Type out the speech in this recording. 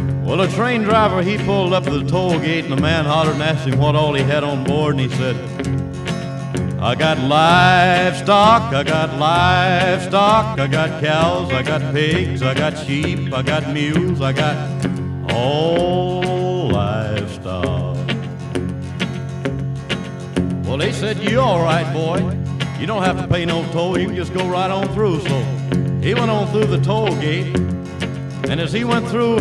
Well, the train driver, he pulled up to the toll gate, and the man hollered and asked him what all he had on board, and he said, I got livestock, I got livestock, I got cows, I got pigs, I got sheep, I got mules, I got all livestock. Well, they said, you all right, boy. You don't have to pay no toll, you can just go right on through. So he went on through the toll gate, and as he went through,